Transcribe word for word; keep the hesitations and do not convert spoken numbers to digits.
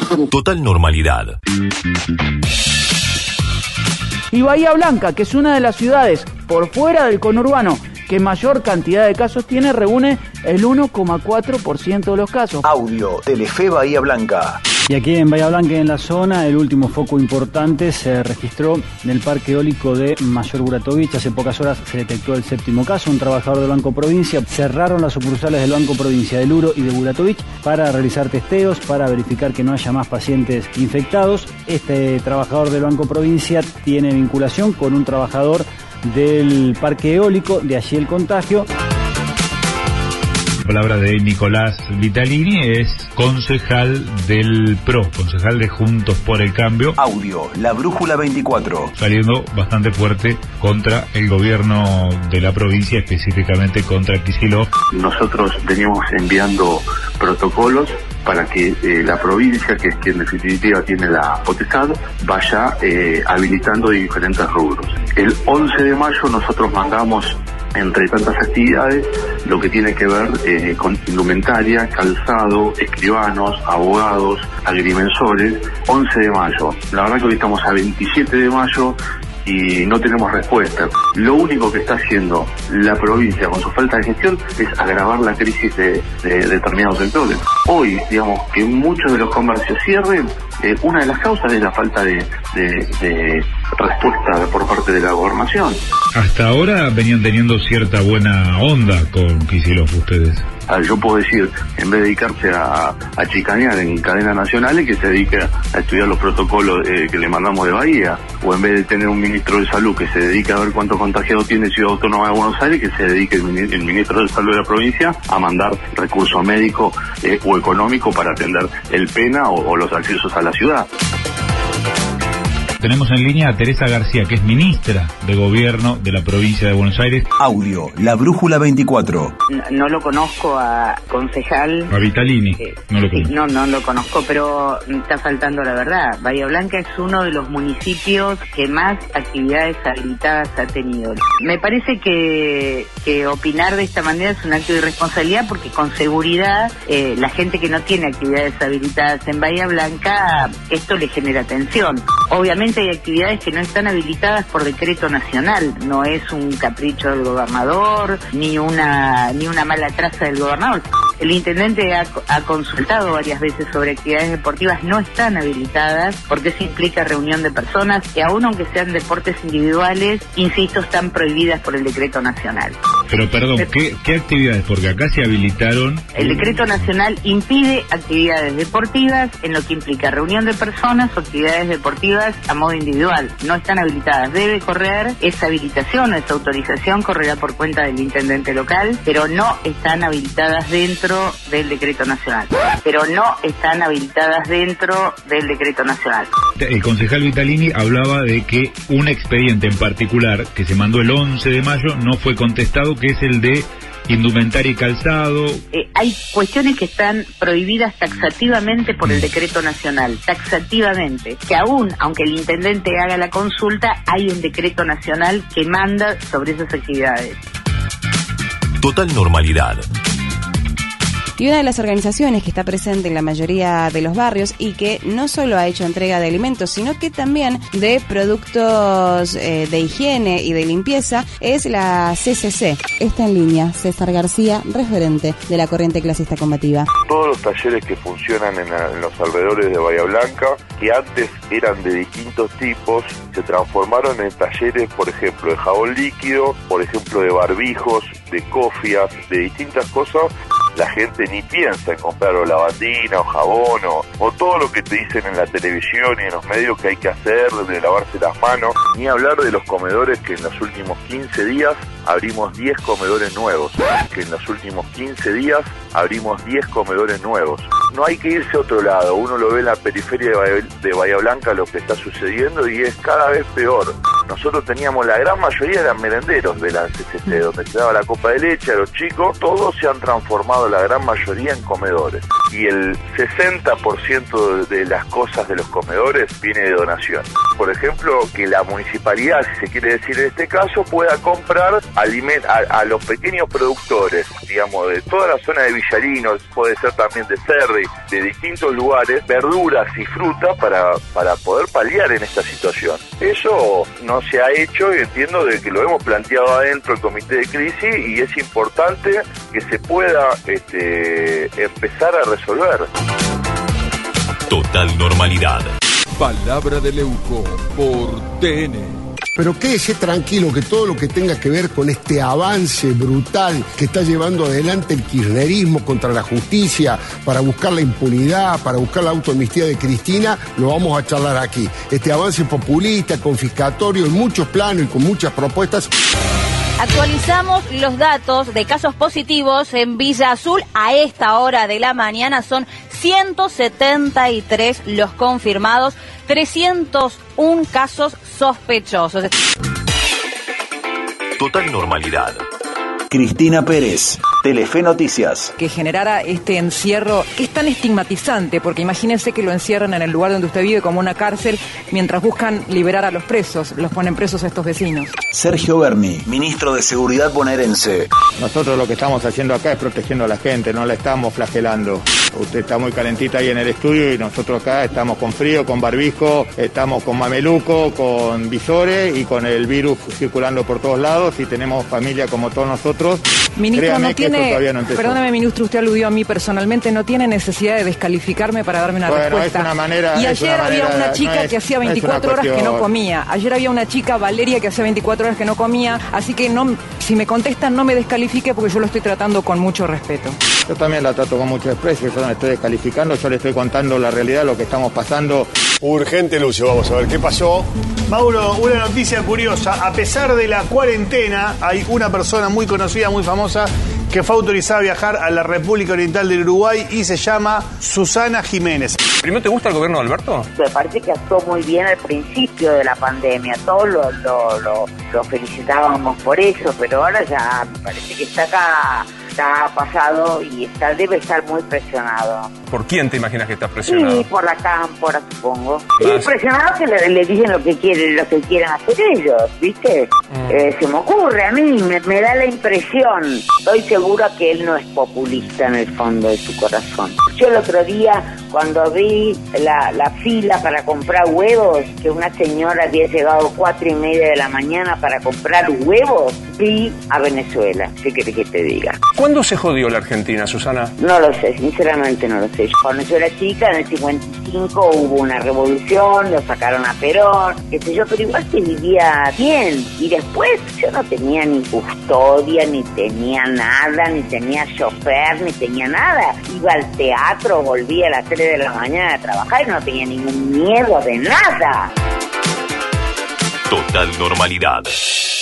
Total normalidad. Y Bahía Blanca, que es una de las ciudades por fuera del conurbano que mayor cantidad de casos tiene, reúne el uno coma cuatro por ciento de los casos. Audio, Telefe Bahía Blanca. Y aquí en Bahía Blanca, en la zona, el último foco importante se registró en el parque eólico de Mayor Buratovich. Hace pocas horas se detectó el séptimo caso. Un trabajador del Banco Provincia cerraron las sucursales del Banco Provincia de Luro y de Buratovich para realizar testeos, para verificar que no haya más pacientes infectados. Este trabajador del Banco Provincia tiene vinculación con un trabajador del parque eólico, de allí el contagio. Palabra de Nicolás Vitalini, es concejal del P R O, concejal de Juntos por el Cambio. Audio, La Brújula veinticuatro. Saliendo bastante fuerte contra el gobierno de la provincia, específicamente contra Kicillof. Nosotros venimos enviando protocolos para que eh, la provincia, que es quien en definitiva tiene la potestad, vaya eh, habilitando diferentes rubros. El once de mayo nosotros mandamos, entre tantas actividades, lo que tiene que ver eh, con indumentaria, calzado, escribanos, abogados, agrimensores. Once de mayo. La verdad que hoy estamos a veintisiete de mayo y no tenemos respuesta. Lo único que está haciendo la provincia con su falta de gestión es agravar la crisis de, de determinados sectores. Hoy, digamos, que muchos de los comercios cierren, eh, una de las causas es la falta de, de, de respuesta por parte de la gobernación. Hasta ahora venían teniendo cierta buena onda con Kicillof ustedes. Yo puedo decir, en vez de dedicarse a, a chicanear en cadenas nacionales, que se dedique a estudiar los protocolos eh, que le mandamos de Bahía, o en vez de tener un ministro de salud que se dedique a ver cuántos contagiados tiene Ciudad Autónoma de Buenos Aires, que se dedique el, el ministro de salud de la provincia a mandar recursos médicos eh, o económicos para atender el PENA o, o los accesos a la ciudad. Tenemos en línea a Teresa García, que es ministra de Gobierno de la provincia de Buenos Aires. Audio, La Brújula veinticuatro. No, no lo conozco a concejal. A Vitalini, eh, no lo conozco. No, no lo conozco, pero está faltando la verdad. Bahía Blanca es uno de los municipios que más actividades habilitadas ha tenido. Me parece que, que opinar de esta manera es un acto de irresponsabilidad, porque con seguridad eh, la gente que no tiene actividades habilitadas en Bahía Blanca, esto le genera tensión. Obviamente hay actividades que no están habilitadas por decreto nacional, no es un capricho del gobernador, ni una ni una mala traza del gobernador. El intendente ha, ha consultado varias veces sobre actividades deportivas, no están habilitadas, porque eso implica reunión de personas, que aún aunque sean deportes individuales, insisto, están prohibidas por el decreto nacional. Pero perdón, ¿qué, qué actividades? Porque acá se habilitaron... El decreto nacional impide actividades deportivas en lo que implica reunión de personas o actividades deportivas a modo individual. No están habilitadas. Debe correr esa habilitación, esa autorización correrá por cuenta del intendente local, pero no están habilitadas dentro del decreto nacional. Pero no están habilitadas dentro del decreto nacional. El concejal Vitalini hablaba de que un expediente en particular que se mandó el once de mayo no fue contestado, que es el de indumentaria y calzado. Eh, hay cuestiones que están prohibidas taxativamente por el decreto nacional, taxativamente, que aún, aunque el intendente haga la consulta, hay un decreto nacional que manda sobre esas actividades. Total normalidad. Y una de las organizaciones que está presente en la mayoría de los barrios y que no solo ha hecho entrega de alimentos, sino que también de productos eh, de higiene y de limpieza, es la C C C. Está en línea César García, referente de la corriente clasista combativa. Todos los talleres que funcionan en, la, en los alrededores de Bahía Blanca, que antes eran de distintos tipos, se transformaron en talleres, por ejemplo, de jabón líquido, por ejemplo, de barbijos, de cofias, de distintas cosas. La gente ni piensa en comprar o lavandina o jabón o, o todo lo que te dicen en la televisión y en los medios que hay que hacer, de lavarse las manos. Ni hablar de los comedores, que en los últimos quince días abrimos diez comedores nuevos. Que en los últimos quince días abrimos diez comedores nuevos. No hay que irse a otro lado. Uno lo ve en la periferia de Bahía, de Bahía Blanca lo que está sucediendo y es cada vez peor. nosotros teníamos, la gran mayoría eran merenderos de la C C T, donde se daba la copa de leche a los chicos, todos se han transformado, la gran mayoría, en comedores. Y el sesenta por ciento de las cosas de los comedores viene de donación. Por ejemplo, que la municipalidad, si se quiere decir en este caso, pueda comprar aliment a, a los pequeños productores, digamos, de toda la zona de Villarino, puede ser también de Cerri, de distintos lugares, verduras y fruta para, para poder paliar en esta situación. Eso no se ha hecho y entiendo de que lo hemos planteado adentro del comité de crisis y es importante que se pueda este, empezar a resolver. Total normalidad. Palabra de Leuco por T N. Pero quédese tranquilo que todo lo que tenga que ver con este avance brutal que está llevando adelante el kirchnerismo contra la justicia, para buscar la impunidad, para buscar la autoamnistía de Cristina, lo vamos a charlar aquí. Este avance populista, confiscatorio, en muchos planos y con muchas propuestas. Actualizamos los datos de casos positivos en Villa Azul. A esta hora de la mañana son ciento setenta y tres los confirmados, trescientos uno casos sospechosos. Total normalidad. Cristina Pérez, Telefe Noticias. Que generara este encierro que es tan estigmatizante, porque imagínense que lo encierran en el lugar donde usted vive como una cárcel, mientras buscan liberar a los presos, los ponen presos a estos vecinos. Sergio Berni, ministro de Seguridad bonaerense. Nosotros lo que estamos haciendo acá es protegiendo a la gente, no la estamos flagelando. Usted está muy calentita ahí en el estudio y nosotros acá estamos con frío, con barbijo, estamos con mameluco, con visores y con el virus circulando por todos lados y tenemos familia como todos nosotros. Ministro, Créame no tiene, no perdóneme, ministro, usted aludió a mí personalmente, no tiene necesidad de descalificarme para darme una bueno, respuesta. Es una manera, y ayer una había manera, una chica no es, que hacía veinticuatro no horas que no comía. Ayer había una chica, Valeria, que hacía veinticuatro horas que no comía. Así que no, si me contestan, no me descalifique porque yo lo estoy tratando con mucho respeto. Yo también la trato con mucho desprecio, yo no me estoy descalificando, yo le estoy contando la realidad, lo que estamos pasando. Urgente, Lucio, vamos a ver qué pasó. Mauro, una noticia curiosa. A pesar de la cuarentena, hay una persona muy conocida, muy famosa, que fue autorizada a viajar a la República Oriental del Uruguay y se llama Susana Jiménez. ¿Primero te gusta el gobierno de Alberto? Me parece que actuó muy bien al principio de la pandemia. Todos lo, lo, lo, lo felicitábamos por eso, pero ahora ya me parece que está acá, está pasado y está debe estar muy presionado. ¿Por quién te imaginas que estás presionado? Sí, por la cámpora, supongo. Ah, Y presionado que le, le dicen lo que quieren, lo que quieren hacer ellos, ¿viste? Mm. Eh, se me ocurre a mí, me, me da la impresión. Estoy segura que él no es populista en el fondo de su corazón. Yo el otro día, cuando vi la, la fila para comprar huevos, que una señora había llegado cuatro y media de la mañana para comprar huevos, vi a Venezuela. ¿Qué querés que te diga? ¿Cuándo se jodió la Argentina, Susana? No lo sé, sinceramente no lo sé. Cuando yo era chica, en el cincuenta y cinco hubo una revolución, lo sacaron a Perón, qué sé yo, pero igual se vivía bien. Y después yo no tenía ni custodia, ni tenía nada, ni tenía chofer, ni tenía nada. Iba al teatro, volvía a las tres de la mañana a trabajar y no tenía ningún miedo de nada. Total normalidad.